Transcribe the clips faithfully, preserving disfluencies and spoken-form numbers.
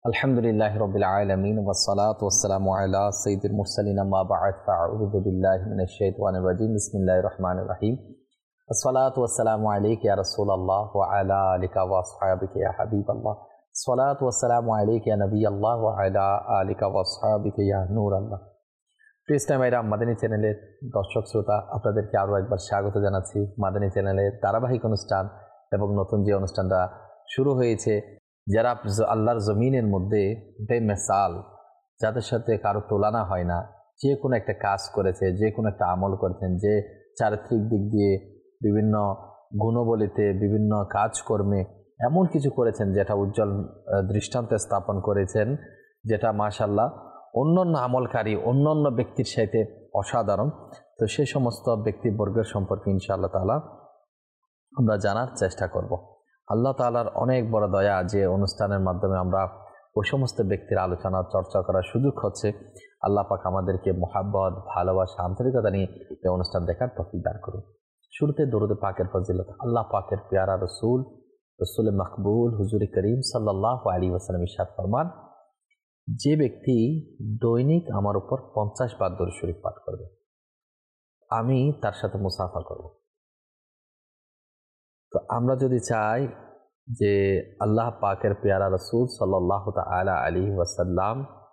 আলহামদুলিল্লাহি রাব্বিল আলামিন ওয়াসসালাতু ওয়াসসালামু আলা সাইয়্যিদিল মুরসালিন আম্মা বা'দ ফাআউযু বিল্লাহি মিনাশ শাইতানির রাজীম বিসমিল্লাহির রহমানির রহিম আসসালাতু ওয়াসসালামু আলাইকা ইয়া রাসূলুল্লাহ ওয়া আলা আলিকা ওয়া আসহাবিকা ইয়া হাবিবাল্লাহ আসসালাতু ওয়াসসালামু আলাইকা ইয়া নবিয়াল্লাহ ওয়া আলা আলিকা ওয়া আসহাবিকা ইয়া নূরাল্লাহ। প্রিয় ইসলামী ভাইরা, মাদানী চ্যানেলের দর্শক শ্রোতা, আপনাদেরকে আরও একবার স্বাগত জানাচ্ছি মাদানী চ্যানেলের ধারাবাহিক অনুষ্ঠান এবং নতুন যে অনুষ্ঠানটা শুরু হয়েছে, যারা আল্লাহর জমিনের মধ্যে বেমিসাল, যাদের সাথে কারো তুলনা হয় না, যে কোনো একটা কাজ করেছে, যে কোনো একটা আমল করেছেন, যে চারিত্রিক দিক দিয়ে বিভিন্ন গুণবলিতে বিভিন্ন কাজকর্মে এমন কিছু করেছেন যেটা উজ্জ্বল দৃষ্টান্ত স্থাপন করেছেন, যেটা মাশাআল্লাহ অন্যান্য আমলকারী অন্যান্য ব্যক্তির সাথে অসাধারণ। তো সেই সমস্ত ব্যক্তিবর্গের সম্পর্কে ইনশাআল্লাহ তাআলা আমরা জানার চেষ্টা করব। আল্লাহ তাআলার অনেক বড় দয়া যে অনুষ্ঠানের মাধ্যমে আমরা ওই সমস্ত ব্যক্তির আলোচনা চর্চা করার সুযোগ হচ্ছে। আল্লাহ পাক আমাদেরকে মোহাব্বত, ভালোবাসা, আন্তরিকতা নিয়ে এই অনুষ্ঠান দেখার তৌফিক দান করুন। শুরুতে দরুদ পাকের ফজিলত। আল্লাহ পাকের প্যারা রসুল রসুল মকবুল হুজুর করিম সাল্লাল্লাহু আলাইহি ওয়াসাল্লাম ইরশাদ ফরমান, যে ব্যক্তি দৈনিক আমার উপর পঞ্চাশ বার দরুদ শরীফ পাঠ করবে, আমি তার সাথে মুসাফা করব। তো আমরা যদি চাই যে আল্লাহ পাকের পেয়ারা রসুল সাল্লাল্লাহু তাআলা আলাইহি ওয়াসাল্লাম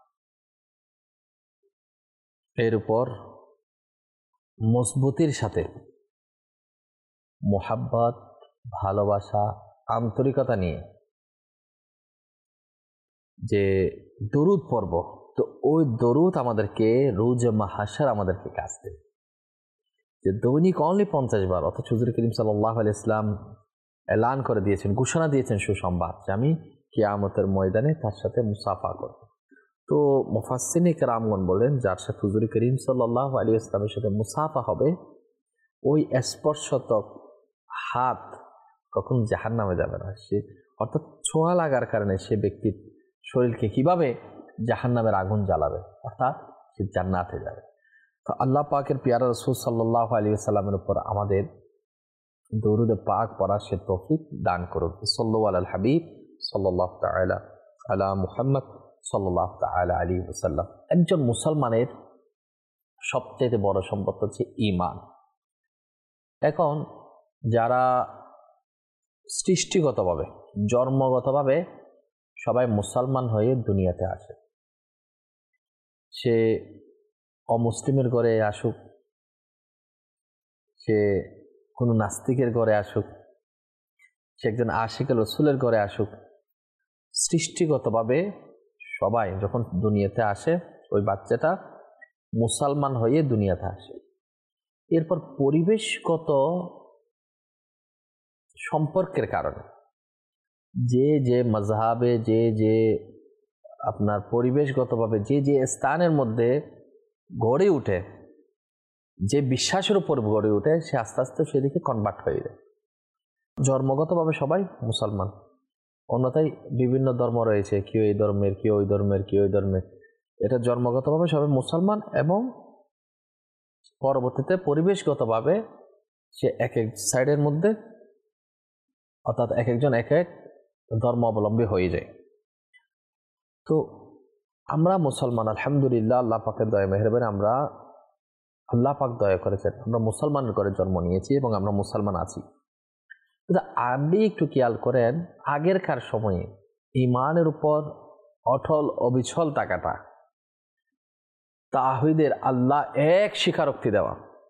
এর উপর মজবুতির সাথে মোহাব্বত, ভালোবাসা, আন্তরিকতা নিয়ে যে দরুদ পড়ব, তো ওই দরুদ আমাদেরকে রোজ মাহশর আমাদেরকে কাজ দেবে। যে দৈনিক অনলি পঞ্চাশ বার, অথচ হুজুর করিম সাল্লাল্লাহু আলাইহি ওয়াসাল্লাম এলান করে দিয়েছেন, ঘোষণা দিয়েছেন সুসংবাদ যে আমি কিয়ামতের ময়দানে তার সাথে মুসাফা করব। তো মুফাসসিরিন কেরামগণ বলেন, যার সাথে হুজুর করিম সাল্লাল্লাহু আলাইহি ওয়াসাল্লামের সাথে মুসাফা হবে, ওই স্পর্শতক হাত কখন জাহান্নামে যাবে না। সে অর্থাৎ ছোঁয়া লাগার কারণে সে ব্যক্তির শরীরকে কিভাবে জাহান্নামের আগুন জ্বালাবে, অর্থাৎ সে জান্নাতে যাবে। তো আল্লাহ পাকের পিয়ারা রাসূল সাল্লাল্লাহু আলাইহি ওয়াসাল্লামের উপর আমাদের দরুদ পাক পড়ার সে তৌফিক দান করুন। সাল্লাল্লাহু আলাল হাবিব সাল্লাল্লাহু তাআলা আলা মুহাম্মদ সাল্লাল্লাহু তাআলা আলাইহি ওয়াসাল্লাম। একজন মুসলমানের সবচেয়ে বড় সম্পদ হচ্ছে ঈমান। এখন যারা সৃষ্টিগতভাবে, জন্মগতভাবে সবাই মুসলমান হয়ে দুনিয়াতে আসে, সে অমুসলিমের ঘরে আসুক, সে কোনো নাস্তিকের ঘরে আসুক, সে একজন আশিক রসুলের ঘরে আসুক, সৃষ্টিগতভাবে সবাই যখন দুনিয়াতে আসে, ওই বাচ্চাটা মুসলমান হয়ে দুনিয়াতে আসে। এরপর পরিবেশগত সম্পর্কের কারণে যে যে মাযহাবে, যে যে আপনার পরিবেশগতভাবে যে যে স্থানের মধ্যে গড়ে উঠে, যে বিশ্বাসের উপর গড়ে উঠে, সে আস্তে আস্তে সেদিকে কনভার্ট হয়ে যায়। জন্মগতভাবে সবাই মুসলমান, অন্যথায় বিভিন্ন ধর্ম রয়েছে, কেউ এই ধর্মের, কেউ ওই ধর্মের, কেউ ওই ধর্মের। এটা জন্মগতভাবে সবাই মুসলমান, এবং পরবর্তীতে পরিবেশগতভাবে সে এক এক সাইডের মধ্যে, অর্থাৎ এক একজন এক এক ধর্ম অবলম্বী হয়ে যায়। তো আমরা মুসলমান, আলহামদুলিল্লাহ, আল্লাহ পাকের দয়া মেহেরবানি, আমরা আল্লাহ পাক দয়া করেছেন, আমরা মুসলমানের ঘরে জন্ম নিয়েছি এবং আমরা মুসলমান আছি। কিন্তু আপনি একটু খেয়াল করেন, আগেরকার সময়ে ঈমানের উপর অটল অবিচল থাকাটা, তাওহীদের আল্লাহ এক স্বীকারোক্তি দেওয়া,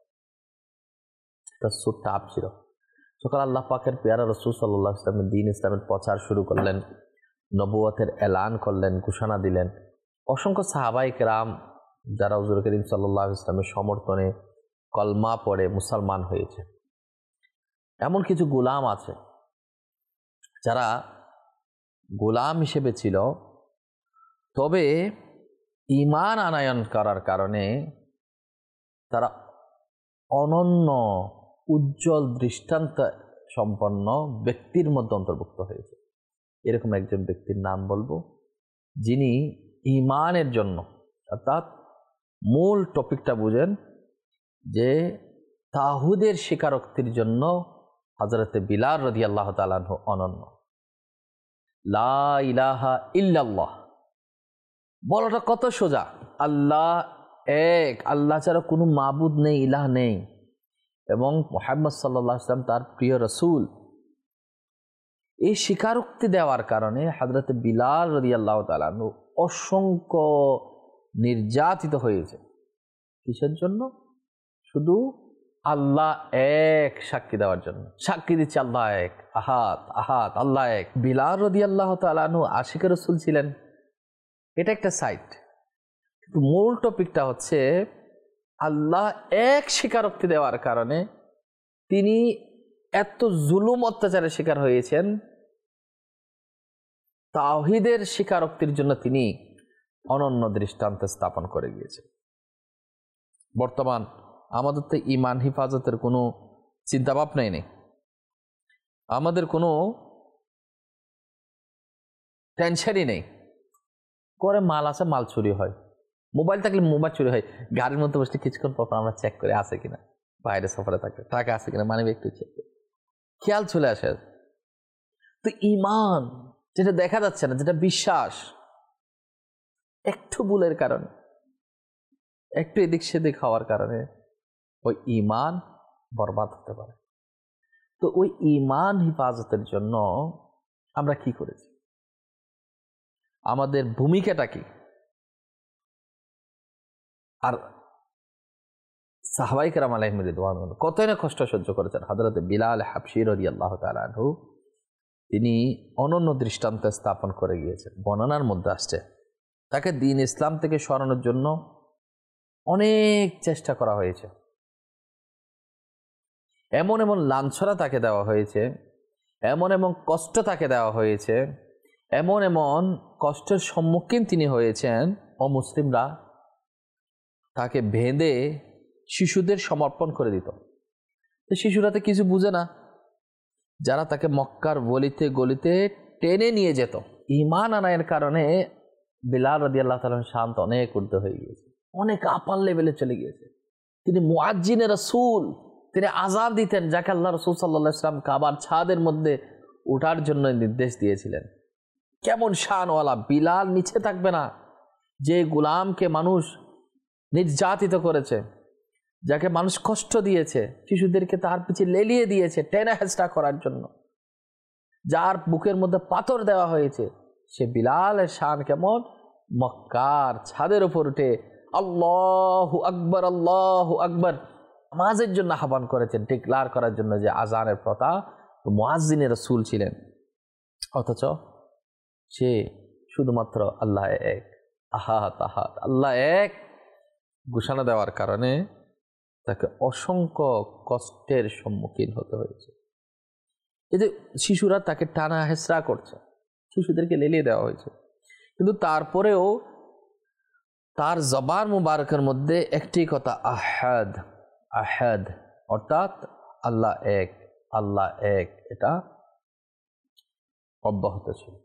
এটা সুর টাপ ছিল। সকাল আল্লাহ পাকের পেয়ারা রাসূল সাল্লাল্লাহু আলাইহি ওয়াসাল্লাম দ্বীন ইসলামের প্রচার শুরু করলেন, নবুয়তের এলান করলেন, ঘোষণা দিলেন। অসংখ্য সাহাবায়ে কেরাম যারা হুজুর করিম সাল্লাল্লাহু আলাইহি ওয়াসাল্লামের সমর্থনে কলমা পড়ে মুসলমান হয়েছে। এমন কিছু গোলাম আছে যারা গোলাম হিসেবে ছিল, তবে ঈমান আনয়ন করার কারণে তারা অনন্য উজ্জ্বল দৃষ্টান্ত সম্পন্ন ব্যক্তির মধ্যে অন্তর্ভুক্ত হয়েছে। এরকম একজন ব্যক্তির নাম বলবো, যিনি ঈমানের জন্য, অর্থাৎ মূল টপিকটা বুঝেন, যে তাওহীদের স্বীকারোক্তির জন্য হযরতে বিলাল রাদিয়াল্লাহু তাআলা আনহু অনন্য। লা ইলাহা ইল্লাল্লাহ, বলাটা কত সোজা, আল্লাহ এক, আল্লাহ ছাড়া কোনো মাবুদ নেই, ইলাহ নেই, এবং মুহাম্মদ সাল্লাল্লাহু আলাইহি ওয়াসাল্লাম তার প্রিয় রাসূল। এই স্বীকারোক্তি দেওয়ার কারণে হযরত বিলাল রাদিয়াল্লাহু তাআলা আনহু অসংখ্য নির্যাতিত হয়েছে। কিসের জন্য? শুধু আল্লাহ এক সাক্ষী দেওয়ার জন্য। সাক্ষী দিচ্ছে আল্লাহ এক, আহাদ আহাদ, আল্লাহ এক। বিলাল রাদিয়াল্লাহু তাআলা আনহু আশিকের রাসূল ছিলেন, এটা একটা সাইড। কিন্তু মূল টপিকটা হচ্ছে আল্লাহ এক স্বীকারোক্তি দেওয়ার কারণে তিনি এত জুলুম অত্যাচারের শিকার হয়েছেন। তাওহীদের স্বীকারোক্তির জন্য তিনি অনন্য দৃষ্টান্ত স্থাপন করে গিয়েছেন। বর্তমান আমাদের তো ঈমান হিফাজতের কোনো চিন্তাভাবনাই নেই, আমাদের কোনো টেনশনই নেই। করে মাল আছে, মাল চুরি হয়, মোবাইল থাকলে মোবাইল চুরি হয়, গাড়ির মধ্যে বসে কিছুক্ষণ পর আমরা চেক করে আছে কিনা, বাইরে সফরে থাকলে টাকা আছে কিনা, মানে একটু চেক করি, খেয়াল চলে আসে। তো ঈমান যেটা দেখা যাচ্ছে না, যেটা বিশ্বাস, একটু ভুলের কারণে, একটু এদিক সেদিক হওয়ার কারণে ওই ঈমান বরবাদ হতে পারে। তো ওই ঈমান হিফাজতের জন্য আমরা কি করেছি, আমাদের ভূমিকাটা কি? আর সাহাবায়ে কেরাম আলাইহিম রিদওয়ান কতই না কষ্ট সহ্য করেছেন। হযরত বিলাল হাবশী রাদিয়াল্লাহু তাআলা আনহু তিনি অনন্য দৃষ্টান্ত স্থাপন করে গিয়েছেন। বর্ণনার মধ্যে আসছে তাকে দ্বীন ইসলাম থেকে সরানোর জন্য অনেক চেষ্টা করা হয়েছে, এমন এমন লাঞ্ছনা তাকে দেওয়া হয়েছে, এমন এমন কষ্ট তাকে দেওয়া হয়েছে, এমন এমন কষ্টের সম্মুখীন তিনি হয়েছেন। অমুসলিমরা তাকে বেঁধে শিশুদের সমর্পণ করে দিত। তো শিশুরা তো কিছু বুঝে না, যারা তাকে মক্কার গলিতে গলিতে টেনে নিয়ে যেত। ঈমান আনায়ের কারণে বিলাল রাদিয়াল্লাহু তাআলা শান্ত অনেক ঊর্ধ্বে হয়ে গিয়েছে, অনেক আপার লেভেলে চলে গিয়েছে। তিনি মুয়াজ্জিনে রাসূল, তিনি আযান দিতেন, যাকে আল্লাহ রাসূল সাল্লাল্লাহু আলাইহি ওয়াসাল্লাম কাবার ছাদের মধ্যে ওঠার জন্য নির্দেশ দিয়েছিলেন। কেমন শানওয়ালা! বিলাল নিচে থাকবে না, যে গোলামকে মানুষ নির্যাতিত করেছে, যাকে মানুষ কষ্ট দিয়েছে, শিশুদেরকে তার পিছে লেলিয়ে দিয়েছে টেনে হেঁচড়া করার জন্য, যার বুকের মধ্যে পাথর দেওয়া হয়েছে, সে বিলালের শান কেমন! মক্কার ছাদের উপর উঠে আল্লাহু আকবার আল্লাহু আকবার নামাজের জন্য আহ্বান করেছেন, ডিক্লার করার জন্য যে আজানের প্রথা। মুয়াজ্জিনে রাসূল ছিলেন, অথচ সে শুধুমাত্র আল্লাহ এক, আহাত আহাত, আল্লাহ এক ঘোষণা দেওয়ার কারণে তাকে অসংখ্য কষ্টের সম্মুখীন হতে হয়েছে। এই যে শিশুরা তাকে টানা হেঁচড়া করছে, শিশুদেরকে লেলিয়ে দেওয়া হয়েছে, কিন্তু তারপরেও তার জবান মুবারকের মধ্যে একটি কথা, আহাদ আহাদ, অর্থাৎ আল্লাহ এক, আল্লাহ এক, এটা অব্যাহত ছিল।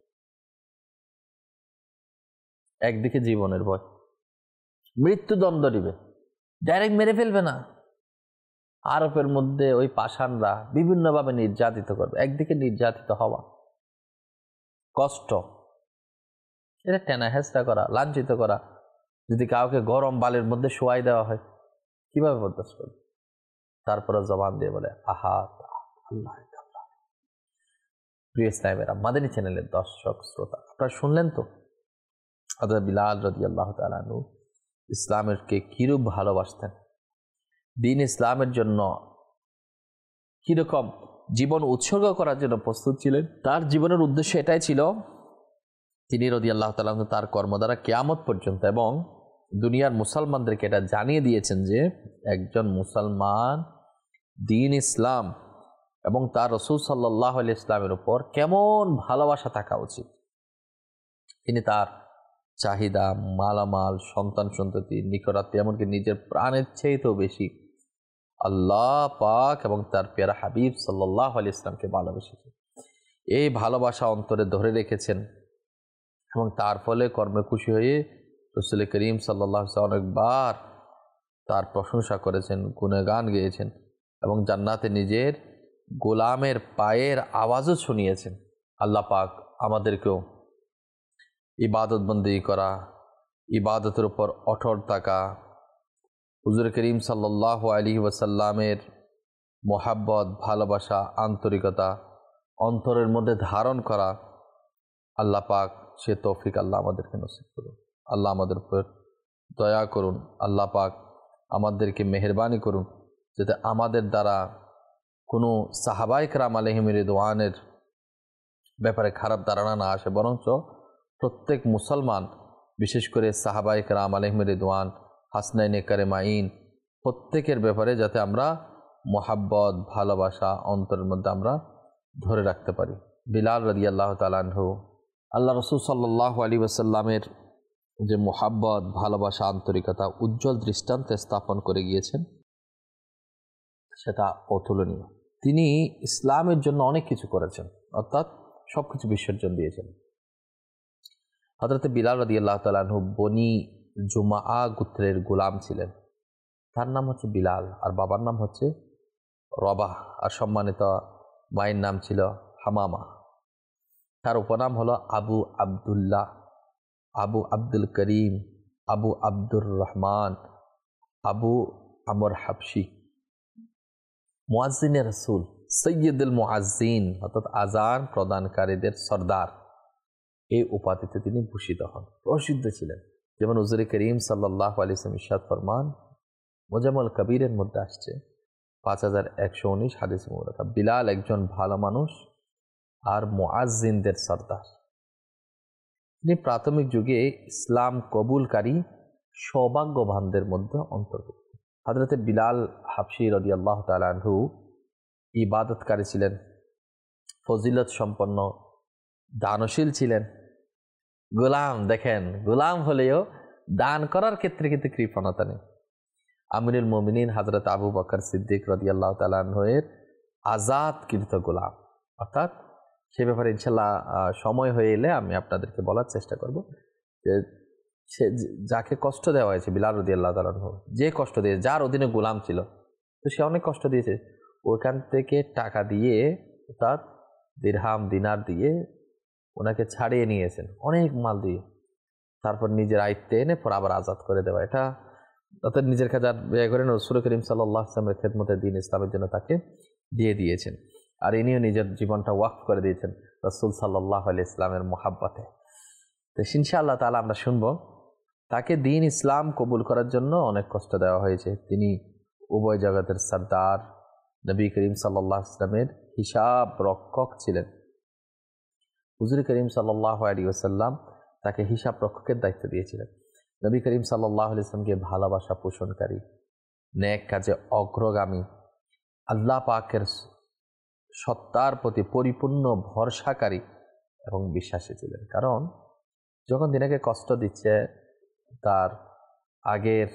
একদিকে জীবনের ভয়, মৃত্যুদণ্ড দিবে, ডাইরেক্ট মেরে ফেলবে না, আরবের মধ্যে ওই পাষাণরা বিভিন্নভাবে নির্যাতিত করবে। একদিকে নির্যাতিত হওয়া, কষ্ট, এটা টেনা হেঁচড়া করা, লাঞ্ছিত করা। যদি কাউকে গরম বালির মধ্যে শোয়াই দেওয়া হয়, কিভাবে বরদাস্ত করবে? তারপরে জবান দিয়ে বলে আহাত আল্লাহ। প্রিয় ইসলামেরা, মাদানী চ্যানেলের দর্শক শ্রোতা, আপনারা শুনলেন তো হযরত বিলাল রাদিয়াল্লাহু তাআলা আনহু ইসলামেরকে কিরূপ ভালোবাসতেন, দ্বীন ইসলামের জন্য কিরকম জীবন উৎসর্গ করার জন্য প্রস্তুত ছিলেন। তার জীবনের উদ্দেশ্য এটাই ছিল, তিনি রাদিয়াল্লাহু তাআলা আনহু তার কর্ম দ্বারা কিয়ামত পর্যন্ত এবং দুনিয়ার মুসলমানদেরকে এটা জানিয়ে দিয়েছেন যে একজন মুসলমান দ্বীন ইসলাম এবং তার রাসূল সাল্লাল্লাহু আলাইহি ইসলামের উপর কেমন ভালোবাসা থাকা উচিত। তিনি তার চাহিদা, মালামাল, সন্তান সন্ততি, নিকটাত্মীয়, এমনকি নিজের প্রাণের চেয়েও বেশি আল্লাহ পাক এবং তার পেয়ারা হাবিব সাল্লাল্লাহু আলাইহি ইসলামকে ভালোবেসেছেন। এই ভালোবাসা অন্তরে ধরে রেখেছেন এবং তার ফলে কর্মে খুশি হয়ে রাসূল করিম সাল্লাল্লাহু আলাইহি ওয়াসাল্লাম অনেকবার তার প্রশংসা করেছেন, গুণগান গেয়েছেন এবং জান্নাতে নিজের গোলামের পায়ের আওয়াজও শুনিয়েছেন। আল্লাহ পাক আমাদেরকেও ইবাদত বন্দেগী করা, ইবাদতের উপর অটল থাকা, হুজুর করিম সাল্লাল্লাহু আলাইহি ওয়াসাল্লামের মোহাব্বত, ভালোবাসা, আন্তরিকতা অন্তরের মধ্যে ধারণ করা, আল্লাহ পাক সে তৌফিক আল্লাহ আমাদেরকে নসিব করুন। আল্লাহ আমাদের উপর দয়া করুন। আল্লাহ পাক আমাদেরকে মেহেরবানি করুন যাতে আমাদের দ্বারা কোনো সাহাবায়ে কেরাম আলাইহিম রিদওয়ানের ব্যাপারে খারাপ ধারণা না আসে, বরঞ্চ প্রত্যেক মুসলমান, বিশেষ করে সাহাবায়ে কেরাম আলাইহিম রিদওয়ান, হাসনাইনে কারিমাইন, প্রত্যেকের ব্যাপারে যাতে আমরা মোহাব্বত, ভালোবাসা অন্তরের মধ্যে আমরা ধরে রাখতে পারি। বিলাল রাদিয়াল্লাহু তাআলা আনহু আল্লাহ রাসূল সাল্লাল্লাহু আলাইহি ওয়াসাল্লামের যে মোহাব্বত, ভালোবাসা, আন্তরিকতা উজ্জ্বল দৃষ্টান্তে স্থাপন করে গিয়েছেন, সেটা অতুলনীয়। তিনি ইসলামের জন্য অনেক কিছু করেছেন, অর্থাৎ সব কিছু বিসর্জন দিয়েছেন। হযরত বিলাল রাদিয়াল্লাহু তাআলা আনহু বনি জুমাআ গোত্রের গোলাম ছিলেন। তার নাম হচ্ছে বিলাল, আর বাবার নাম হচ্ছে রবাহ, আর সম্মানিত মায়ের নাম ছিল হামামা। তার উপনাম হলো আবু আবদুল্লাহ, আবু আব্দুল করিম, আবু আব্দুর রহমান, আবু আমর হাবশি। মুয়াজ্জিনে রাসূল, সৈয়দুল মুয়াজ্জিন, অর্থাৎ আজান প্রদানকারীদের সর্দার, এই উপাধিতে তিনি ভূষিত হন, প্রসিদ্ধ ছিলেন। যেমন হুজুর করিম সাল্লাল্লাহু আলাইহি ওয়াসাল্লাম ইরশাদ ফরমান, মুজাম্মুল কবিরের মধ্যে আসছে পাঁচ হাজার একশো উনিশ হাদিস মুবারাকা, বিলাল একজন ভালো মানুষ আর মুয়াজ্জিনদের সর্দার। তিনি প্রাথমিক যুগে ইসলাম কবুলকারী সৌভাগ্যবানদের মধ্যে অন্তর্ভুক্ত। হযরত বিলাল হাবশি রাদিয়াল্লাহু তাআলা আনহু ইবাদতকারী ছিলেন, ফজিলত সম্পন্ন, দানশীল ছিলেন। গোলাম, দেখেন, গোলাম হলেও দান করার ক্ষেত্রে কিন্তু কৃপণতা নেই। আমিরুল মুমিনিন হযরত আবু বকর সিদ্দিক রাদিয়াল্লাহু তাআলা আনহুর আজাদকৃত গোলাম, অর্থাৎ সে ব্যাপারে ইনশাআল্লাহ সময় হয়ে এলে আমি আপনাদেরকে বলার চেষ্টা করব যে সে যাকে কষ্ট দেওয়া হয়েছে, বিলাল রাদিয়াল্লাহু তাআলা আনহু যে কষ্ট দিয়ে, যার অধীনে গোলাম ছিল, তো সে অনেক কষ্ট দিয়েছে। ওইখান থেকে টাকা দিয়ে, অর্থাৎ দিরহাম দিনার দিয়ে ওনাকে ছাড়িয়ে নিয়েছেন, অনেক মাল দিয়ে, তারপর নিজের আয়ত্তে এনে পর আবার আজাদ করে দেওয়া। এটা অর্থাৎ নিজের কাছে ব্যয় করেন, রাসূল করিম সাল্লাল্লাহু আলাইহি ওয়াসাল্লামের খেদমতে দ্বীন ইসলামের জন্য তাকে দিয়ে দিয়েছেন। আর ইনিও নিজের জীবনটা ওয়াকফ করে দিয়েছেন রাসূল সাল্লাল্লাহু আলাইহি ওয়াসাল্লামের মহাব্বতে। তো ইনশাআল্লাহ তাআলা আমরা শুনব তাকে দ্বীন ইসলাম কবুল করার জন্য অনেক কষ্ট দেওয়া হয়েছে। তিনি উভয় জগতের সর্দার, নবী করিম সাল্লাল্লাহু আলাইহি ওয়াসাল্লামের হিসাব রক্ষক ছিলেন। হুজুর করিম সাল্লাল্লাহু আলাইহি ওয়াসাল্লাম তাকে হিসাব রক্ষকের দায়িত্ব দিয়েছিলেন। নবী করিম সাল্লাল্লাহু আলাইহি ওয়াসাল্লামকে ভালোবাসা পোষণকারী, নেক কাজে অগ্রগামী, আল্লাহ পাকের সত্তার প্রতি পরিপূর্ণ ভরসাকারী এবং বিশ্বাসী ছিলেন। কারণ যখন দিনাকে কষ্ট দিচ্ছে, তার আগের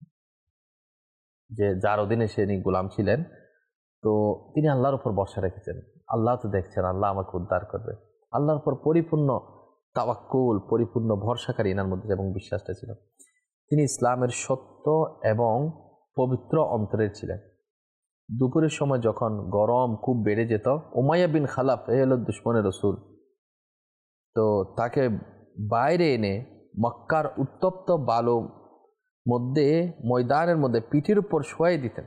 যে যার অধীনে সে গোলাম ছিলেন, তো তিনি আল্লাহর উপর ভরসা রেখেছেন। আল্লাহ তো দেখছেন, আল্লাহ আমাকে উদ্ধার করবে, আল্লাহর উপর পরিপূর্ণ তাওয়াক্কুল, পরিপূর্ণ ভরসাকারী এনার মধ্যে এবং বিশ্বাসটা ছিল। তিনি ইসলামের সত্য এবং পবিত্র অন্তরের ছিলেন। দুপুরের সময় যখন গরম খুব বেড়ে যেত, উমাইয়া বিন খালাফ, এ হলো দুশমনের রসুল, তো তাকে বাইরে এনে মক্কার উত্তপ্ত বালু মধ্যে, ময়দানের মধ্যে পিঠের উপর শোয়াই দিতেন।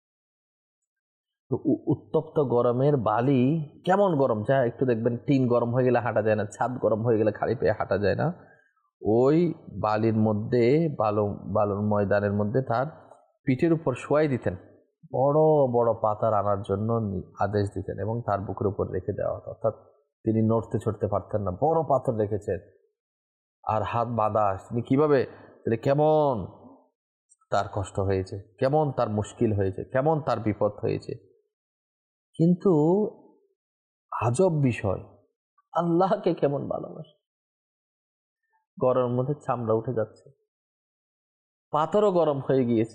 তো উত্তপ্ত গরমের বালি কেমন গরম, যা একটু দেখবেন টিন গরম হয়ে গেলে হাঁটা যায় না, ছাদ গরম হয়ে গেলে খালি পেয়ে হাঁটা যায় না, ওই বালির মধ্যে, বালু বালুর ময়দানের মধ্যে তার পিঠের উপর শোয়াই দিতেন। বড় বড় পাথর আনার জন্য আদেশ দিতেন এবং তার বুকের উপর রেখে দেওয়া হতো, অর্থাৎ তিনি নড়তে ছড়তে পারতেন না, বড় পাথর রেখেছেন আর হাত বাঁধা। তিনি কীভাবে, কেমন তার কষ্ট হয়েছে, কেমন তার মুশকিল হয়েছে, কেমন তার বিপদ হয়েছে। কিন্তু আজব বিষয়, আল্লাহকে কেমন ভালোবাসে। গরমের মধ্যে চামড়া উঠে যাচ্ছে, পাথরও গরম হয়ে গিয়েছে,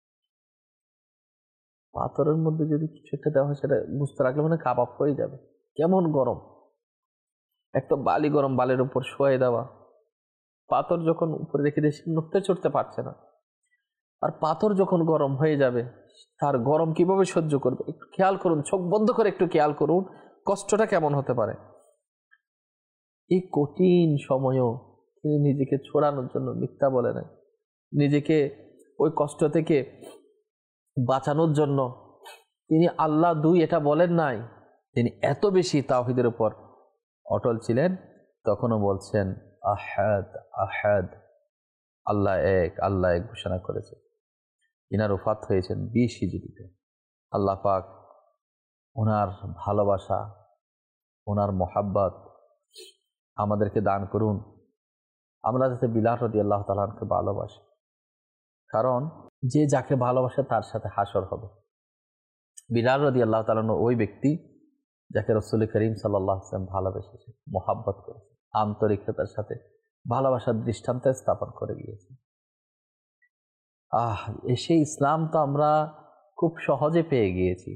পাথরের মধ্যে যদি কিছু একটা দেওয়া হয় সেটা বুঝতে রাখলে মানে কাবাব হয়ে যাবে, কেমন গরম। এক তো বালি গরম, বালির উপর শোয়াই দেওয়া, পাথর যখন উপরে রেখে দিয়ে নড়তে চড়তে পারছে না, আর পাথর যখন গরম হয়ে যাবে, তার গরম কিভাবে সহ্য করবে। একটু খেয়াল করুন, চোখ বন্ধ করে একটু খেয়াল করুন কষ্টটা কেমন হতে পারে। এই কঠিন সময়ও তিনি নিজেকে ছড়ানোর জন্য মিথ্যা বলে নাই, নিজেকে ওই কষ্ট থেকে বাঁচানোর জন্য তিনি আল্লাহ দুই এটা বলেন নাই। তিনি এত বেশি তাওহীদের উপর অটল ছিলেন, তখনও বলছেন আহাদ আহাদ, আল্লাহ এক, আল্লাহ এক ঘোষণা করেছে। ইনার ওফাত হয়েছেন বিশ হিজরিতে। আল্লাহ পাক ওনার ভালোবাসা, ওনার মোহাব্বত আমাদেরকে দান করুন, আমরা যাতে বিলাল রাদিয়াল্লাহু তাআলা আনহুকে ভালোবাসি। কারণ যে যাকে ভালোবাসে তার সাথে হাসর হবে। বিলাল রাদিয়াল্লাহু তাআলা ওই ব্যক্তি যাকে রাসূল করিম সাল্লাল্লাহু আলাইহি ওয়াসাল্লাম ভালোবেসেছে, মোহাব্বত করেছে, আন্তরিকতার সাথে ভালোবাসার দৃষ্টান্ত স্থাপন করে গিয়েছে। আহ সেই ইসলাম তো আমরা খুব সহজে পেয়ে গিয়েছি,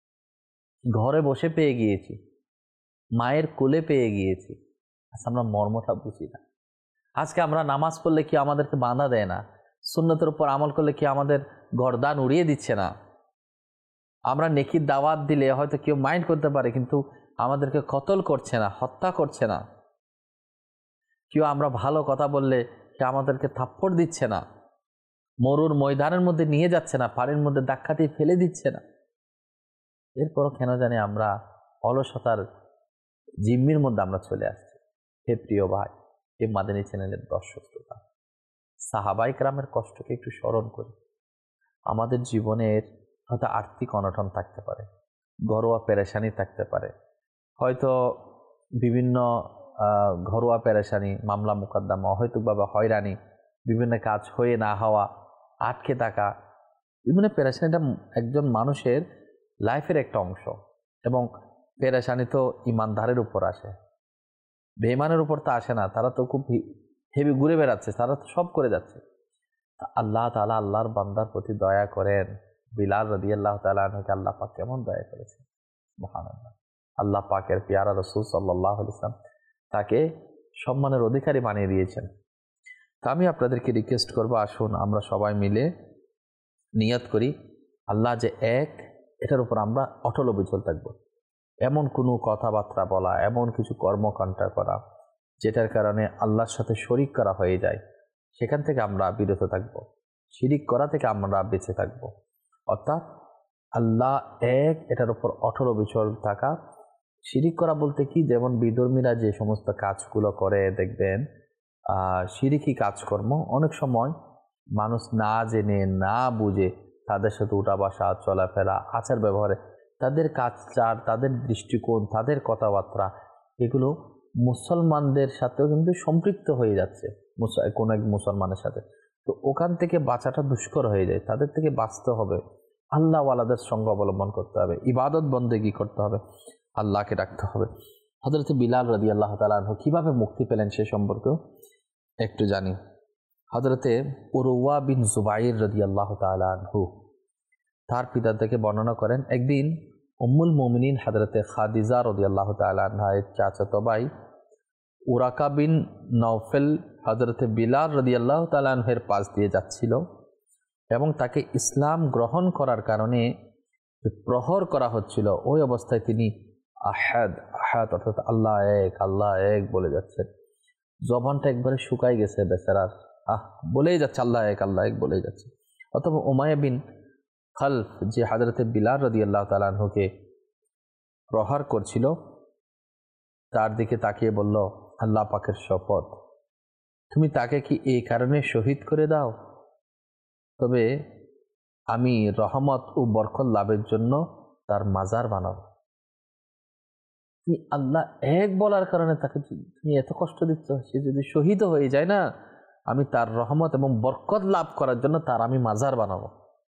ঘরে বসে পেয়ে গিয়েছি, মায়ের কোলে পেয়ে গিয়েছি। আচ্ছা, আমরা মর্মটা বুঝি না। আজকে আমরা নামাজ পড়লে কি আমাদেরকে বাধা দেয় না? সুন্নতের উপর আমল করলে কি আমাদের গর্দান উড়িয়ে দিচ্ছে না? আমরা নেকির দাওয়াত দিলে হয়তো কেউ মাইন্ড করতে পারে, কিন্তু আমাদেরকে কতল করছে না, হত্যা করছে না। কেউ আমরা ভালো কথা বললে সে আমাদেরকে থাপ্পড় দিচ্ছে না, মরুর ময়দানের মধ্যে নিয়ে যাচ্ছে না, পানির মধ্যে ধাক্কা দিয়ে ফেলে দিচ্ছে না। এরপরও কেন জানি আমরা অলসতার জিম্মির মধ্যে আমরা চলে আসছি। হে প্রিয় ভাই, হে মাদানী চ্যানেলের দর্শক শ্রোতা, সাহাবায়ে কেরামের কষ্টকে একটু স্মরণ করি। আমাদের জীবনের হয়তো আর্থিক অনটন থাকতে পারে, ঘরোয়া পেরেশানি থাকতে পারে, হয়তো বিভিন্ন ঘরোয়া পেরেশানি, মামলা মোকদ্দমা, অহেতুকভাবে হয়রানি, বিভিন্ন কাজ হয়ে না হওয়া, আটকে থাকা, বিভিন্ন পেরেশানিটা একজন মানুষের লাইফের একটা অংশ। এবং পেরেশানি তো ইমানদারের উপর আসে, বেঈমানের উপর তো আসে না। তারা তো খুব হেভি ঘুরে বেড়াচ্ছে, তারা তো সব করে যাচ্ছে। আল্লাহ তাআলা আল্লাহর বান্দার প্রতি দয়া করেন। বিলাল রাদিয়াল্লাহু তাআলা আনহুকে আল্লাহ পাক কেমন দয়া করেছেন, সুবহানাল্লাহ। আল্লাহ পাকের পেয়ারা রাসূল সাল্লাল্লাহু আলাইহি ওয়াসাল্লাম তাকে সম্মানের অধিকারী বানিয়ে দিয়েছেন। তা আমি আপনাদেরকে রিকোয়েস্ট করব, আসুন আমরা সবাই মিলে নিয়ত করি আল্লাহ যে এক, এটার উপর আমরা অটল অবিচল থাকবো। এমন কোনো কথাবার্তা বলা, এমন কিছু কর্মকাণ্ড করা যেটার কারণে আল্লাহর সাথে শরিক করা হয়ে যায়, সেখান থেকে আমরা বিরত থাকব। শিরিক করা থেকে আমরা বেঁচে থাকব। অর্থাৎ আল্লাহ এক, এটার উপর অটল অবিচল থাকা। শিরিক করা বলতে কি, যেমন বিধর্মীরা যে সমস্ত কাজগুলো করে দেখবেন, শিরিকি কাজকর্ম অনেক সময় মানুষ না জেনে না বুঝে তাদের সাথে উঠা বসা, চলাফেরা, আচার ব্যবহারে, তাদের কাজটার, তাদের দৃষ্টিকোণ, তাদের কথাবার্তা, এগুলো মুসলমানদের সাথেও কিন্তু সম্পৃক্ত হয়ে যাচ্ছে, কোন এক মুসলমানের সাথে। তো ওখান থেকে বাঁচাটা দুষ্কর হয়ে যায়। তাদের থেকে বাঁচতে হবে, আল্লাহওয়ালাদের সঙ্গ অবলম্বন করতে হবে, ইবাদত বন্দেগী করতে হবে, আল্লাহকে ডাকতে হবে। হযরত বিলাল রাদিয়াল্লাহু তাআলা আনহু কিভাবে মুক্তি পেলেন সে সম্পর্কেও একটু জানি। হযরতে উরওয়া বিন জুবাইর রাদিয়াল্লাহু তাআলা আনহু তার পিতা থেকে বর্ণনা করেন, একদিন উম্মুল মুমিনিন হযরতে খাদিজা রাদিয়াল্লাহু তাআলা আনহার চাচাতো ভাই উরাকা বিন নওফেল হযরতে বিলাল রাদিয়াল্লাহু তাআলা আনহুর পাশ দিয়ে যাচ্ছিল এবং তাকে ইসলাম গ্রহণ করার কারণে প্রহর করা হচ্ছিল। ওই অবস্থায় তিনি আহাদ আহাদ অর্থাৎ আল্লাহ এক, আল্লাহ এক বলে যাচ্ছেন। জবানটা একবারে শুকাই গেছে বেচারার, আহ বলেই যাচ্ছে আল্লাহ এক, আল্লাহ এক বলেই যাচ্ছে। অথবা উমাইয়া বিন খালফ, যে হযরতে বিলাল রাদিয়াল্লাহু তাআলা আনহুকে প্রহার করছিল, তার দিকে তাকিয়ে বলল, আল্লাহ পাকের শপথ, তুমি তাকে কি এই কারণে শহীদ করে দাও, তবে আমি রহমত ও বরকত লাভের জন্য তার মাজার বানাবো। তুমি আল্লাহ এক বলার কারণে তাকে তুমি এত কষ্ট দিচ্ছ, সে যদি শহীদ হয়ে যায় না, আমি তার রহমত এবং বরকত লাভ করার জন্য তার আমি মাজার বানাবো।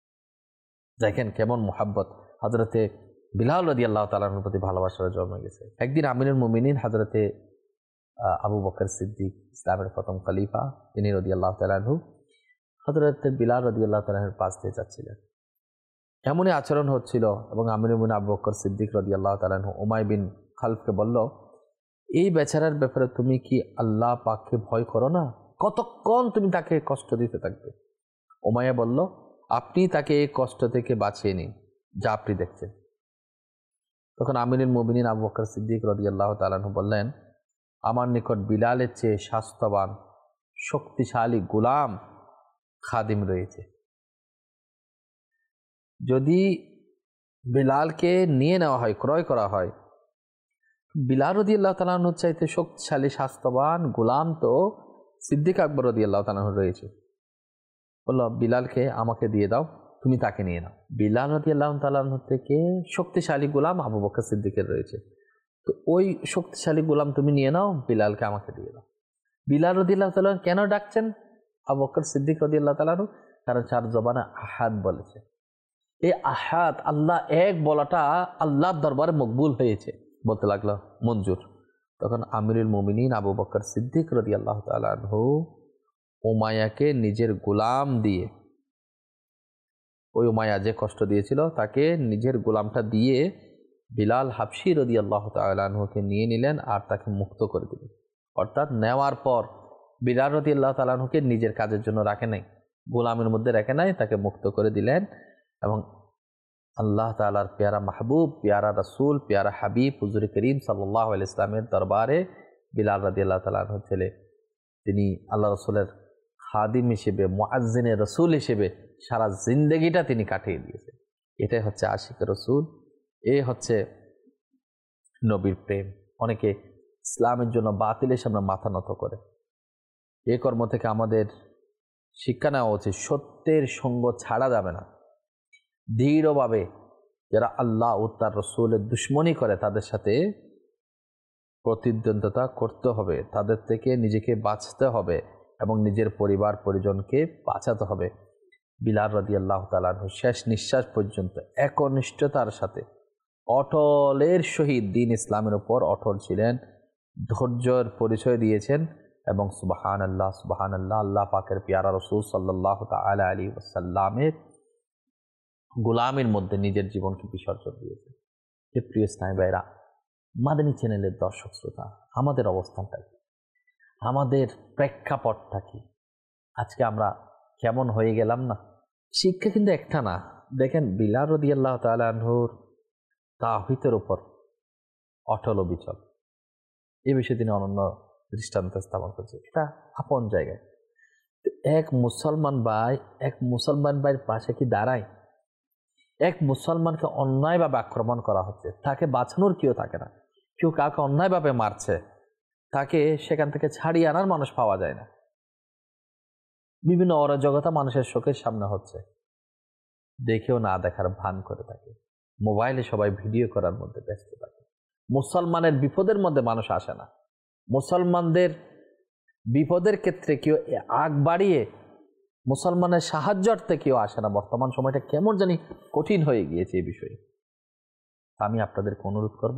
দেখেন কেমন মুহাব্বত হযরতে বিলাল রাদিয়াল্লাহু তাআলার প্রতি ভালোবাসার জন্মে গেছে। একদিন আমিরুল মুমিনিন হযরতে আবু বকর সিদ্দিক, ইসলামের প্রথম খলিফা, তিনি রাদিয়াল্লাহু তাআলা আনহু হযরতে বিলাল রাদিয়াল্লাহু তাআলার পাশ দিয়ে যাচ্ছিলেন। এমনই আচরণ হচ্ছিল এবং আমিরুল মুমিনিন আবু বকর সিদ্দিক রাদিয়াল্লাহু তাআলা আনহু উমাইয়া বিন খালফকে বলল, এই বেচারার ব্যাপারে তুমি কি আল্লাহ পাককে ভয় করো না? কতক্ষণ তুমি তাকে কষ্ট দিতে থাকবে? উমাইয়া বলল, আপনি তাকে এই কষ্ট থেকে বাঁচিয়ে নিন, যা আপনি দেখছেন। তখন আমিরুল মুমিনিন আবু বকর সিদ্দিক রাদিয়াল্লাহু তাআলা আনহু বললেন, আমার নিকট বিলালের চেয়ে স্বাস্থ্যবান শক্তিশালী গোলাম খাদিম রয়েছে। যদি বিলালকে নিয়ে নেওয়া হয়, ক্রয় করা হয়, বিলাল রাদিয়াল্লাহু তাআলা আনহুর চাইতে শক্তিশালী স্বাস্থ্যবান গোলাম তো সিদ্দিক আকবর রাদিয়াল্লাহু তাআলা আনহু রয়েছে। বলল, বিলালকে আমাকে দিয়ে দাও, তুমি তাকে নিয়ে নাও। বিলাল রাদিয়াল্লাহু তাআলা আনহু থেকে শক্তিশালী গোলাম আবু বকর সিদ্দিকের রয়েছে। তো ওই শক্তিশালী গোলাম তুমি নিয়ে নাও, বিলালকে আমাকে দিয়ে দাও। বিলাল রাদিয়াল্লাহু তাআলা কেন ডাকছেন আবু বকর সিদ্দিক রাদিয়াল্লাহু তাআলা আনহু? কারণ চার জবানে আহাদ বলেছে। এই আহাদ, আল্লাহ এক বলাটা আল্লাহর দরবারে মকবুল হয়েছে। বলতে লাগলো মঞ্জুর। তখন আমিরুল মুমিনিন আবু বকর সিদ্দিক রাদিয়াল্লাহু তাআলা আনহু উমাইয়াকে নিজের গোলাম দিয়ে, ওই উমাইয়া যে কষ্ট দিয়েছিল তাকে নিজের গোলামটা দিয়ে বিলাল হাবশি রাদিয়াল্লাহু তাআলা আনহুকে নিয়ে নিলেন আর তাকে মুক্ত করে দিলেন। অর্থাৎ নেওয়ার পর বিলাল রাদিয়াল্লাহু তাআলা আনহুকে নিজের কাজের জন্য রাখে নাই, গোলামের মধ্যে রেখে নাই, তাকে মুক্ত করে দিলেন। এবং আল্লাহ তাআলার পেয়ারা মাহবুব, পেয়ারা রাসূল, পেয়ারা হাবিব হুজুর করিম সাল্লাল্লাহু আলাইহি ওয়াসাল্লামের দরবারে বিলাল রাদিয়াল্লাহু তাআলা আনহু ছেলে, তিনি আল্লাহ রাসূলের খাদিম হিসেবে, মুআজ্জিনে রাসূল হিসেবে সারা জিন্দেগিটা তিনি কাটিয়ে দিয়েছেন। এটাই হচ্ছে আশিক রাসূল, এই হচ্ছে নবীর প্রেম। অনেকে ইসলামের জন্য বাতিলের সামনে মাথা নত করে। এই কর্ম থেকে আমাদের শিক্ষা নেওয়া উচিত, সত্যের সঙ্গ ছাড়া যাবে না। দৃঢ়ভাবে যারা আল্লাহ ও তার রাসূলের দুশমনী করে তাদের সাথে প্রতিদ্বন্দ্বিতা করতে হবে, তাদের থেকে নিজেকে বাঁচতে হবে এবং নিজের পরিবার পরিজনকে বাঁচাতে হবে। বিলাল রাদিয়াল্লাহু তাআলা আনহু শেষ নিঃশ্বাস পর্যন্ত একনিষ্ঠতার সাথে অটলের সহিত দ্বীন ইসলামের উপর অটল ছিলেন, ধৈর্যের পরিচয় দিয়েছেন। এবং সুবহানাল্লাহ সুবহানাল্লাহ, আল্লাহ পাকের পেয়ারা রাসূল সাল্লাল্লাহু তাআলা আলাইহি ওয়াসাল্লামের গোলামের মধ্যে নিজের জীবনকে বিসর্জন দিয়েছেন। হে প্রিয় ইসলামী ভাইরা, মাদানী চ্যানেলের দর্শক শ্রোতা, আমাদের অবস্থানটা কি, আমাদের প্রেক্ষাপটটা কি? আজকে আমরা কেমন হয়ে গেলাম না? শিক্ষা কিন্তু একটা না। দেখেন, বিলাল রাদিয়াল্লাহু তাআলা আনহুর তাওহীদের উপর অটল অবিচল, এই বিষয়ে তিনি অনন্য দৃষ্টান্ত স্থাপন করছে। এটা আপন জায়গায়। এক মুসলমান ভাই এক মুসলমান ভাইয়ের পাশে কি দাঁড়ায়? এক মুসলমানকে অন্যায়ভাবে আক্রমণ করা হচ্ছে, তাকে বাঁচানোর কেউ থাকে না। কেউ কাউকে অন্যায়ভাবে মারছে, তাকে সেখান থেকে ছাড়িয়ে আনার মানুষ পাওয়া যায় না। বিভিন্ন অরাজকতা মানুষের চোখের সামনে হচ্ছে, দেখেও না দেখার ভান করে থাকে। মোবাইলে সবাই ভিডিও করার মধ্যে ব্যস্ত থাকে। মুসলমানের বিপদের মধ্যে মানুষ আসে না। মুসলমানদের বিপদের ক্ষেত্রে কেউ আগ বাড়িয়ে মুসলমানের সাহায্যার্থে কেউ আসে না। বর্তমান সময়টা কেমন জানি কঠিন হয়ে গিয়েছে এই বিষয়ে। আমি আপনাদেরকে অনুরোধ করব,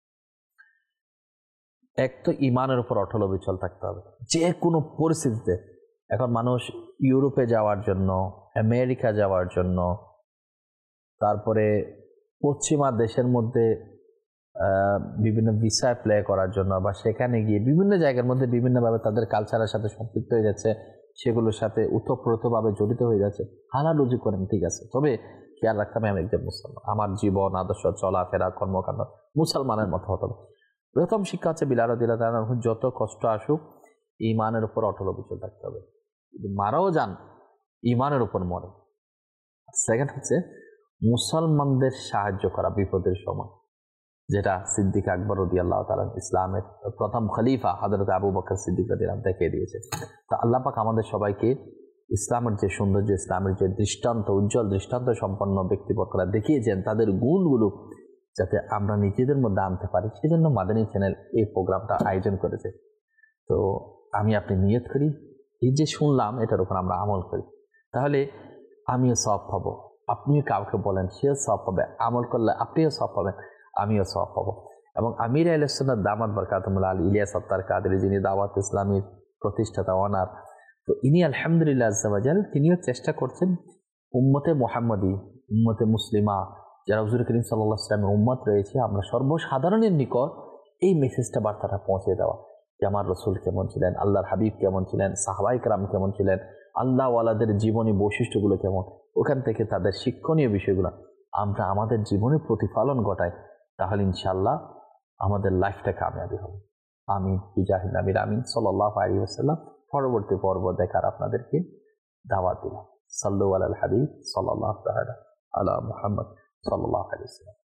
এক তো ইমানের উপর অটল অবিচল থাকতে হবে যে কোনো পরিস্থিতিতে। এখন মানুষ ইউরোপে যাওয়ার জন্য, আমেরিকা যাওয়ার জন্য, তারপরে পশ্চিমা দেশের মধ্যে বিভিন্ন ভিসা অ্যাপ্লাই করার জন্য বা সেখানে গিয়ে বিভিন্ন জায়গার মধ্যে বিভিন্নভাবে তাদের কালচারের সাথে সম্পৃক্ত হয়ে যাচ্ছে, সেগুলোর সাথে উতপ্রোতভাবে জড়িত হয়ে যাচ্ছে। হালাল রুজি করেন, ঠিক আছে, তবে খেয়াল রাখতে হবে আমি একজন মুসলমান, আমার জীবন আদর্শ চলাফেরা কর্মকাণ্ড মুসলমানের মতো হতে হবে। প্রথম শিক্ষা হচ্ছে বিলাল রাদিয়াল্লাহু তাআলা আনহু যত কষ্ট আসুক ইমানের উপর অটল অবিচল থাকতে হবে। যদি মারাও যান ইমানের উপর মরে। সেকেন্ড হচ্ছে মুসলমানদের সাহায্য করা বিপদের সময়, যেটা সিদ্দিক আকবর রাদিয়াল্লাহু তাআলা ইসলামের প্রথম খলিফা হযরত আবু বকর সিদ্দিক রাদিয়াল্লাহু তাআলা দেখিয়ে দিয়েছে। তো আল্লাহ পাক আমাদের সবাইকে ইসলামের যে সৌন্দর্য, ইসলামের যে দৃষ্টান্ত, উজ্জ্বল দৃষ্টান্ত সম্পন্ন ব্যক্তিবর্গরা দেখিয়েছেন, তাদের গুণগুলো যাতে আমরা নিজেদের মধ্যে আনতে পারি, সেজন্য মাদানী চ্যানেল এই প্রোগ্রামটা আয়োজন করেছে। তো আমি আপনি নিয়ত করি, এই যে শুনলাম এটার উপর আমরা আমল করি, তাহলে আমিও সওয়াব পাবো, আপনিও কাউকে বলেন সেও সওয়াব পাবে, আমল করলে আপনিও সওয়াব পাবেন, আমিও সওয়াব পাবো। এবং আমির আহলে সুন্নাত দামাত বরকাতুহুল্লাহ আলী ইলিয়াস আত্তার কাদেরী, যিনি দাওয়াত ইসলামীর প্রতিষ্ঠাতা ওনার, তো ইনি আলহামদুলিল্লাহ আজ্জা ওয়া জাল তিনিও চেষ্টা করছেন উম্মতে মুহাম্মাদি, উম্মতে মুসলিমা, যারা হুজুর করিম সাল্লাল্লাহু আলাইহি ওয়াসাল্লামের উম্মত রয়েছে, আমরা সর্বসাধারণের নিকট এই মেসেজটা, বার্তাটা পৌঁছে দেওয়া যে আমার রসুল কেমন ছিলেন, আল্লাহর হাবিব কেমন ছিলেন, সাহাবায়ে কেরাম কেমন ছিলেন, আল্লাহ ওয়ালাদের জীবনী বৈশিষ্ট্যগুলো কেমন, ওখান থেকে তাদের শিক্ষণীয় বিষয়গুলো আমরা আমাদের জীবনে প্রতিফলন ঘটাই, তাহলে ইনশাআল্লাহ আমাদের লাইফটা কামিয়াবি হবে। আমিন বিজাহি নবীর আমিন সাল্লাল্লাহু আলাইহি ওয়াসাল্লাম। পরবর্তী পর্ব দেখার আপনাদেরকে দাওয়াত দিলাম। সাল্লু আলাল হাবিব সাল্লাল্লাহু তাআলা আলা মুহাম্মদ সাল্লাল্লাহু আলাইহি ওয়াসাল্লাম।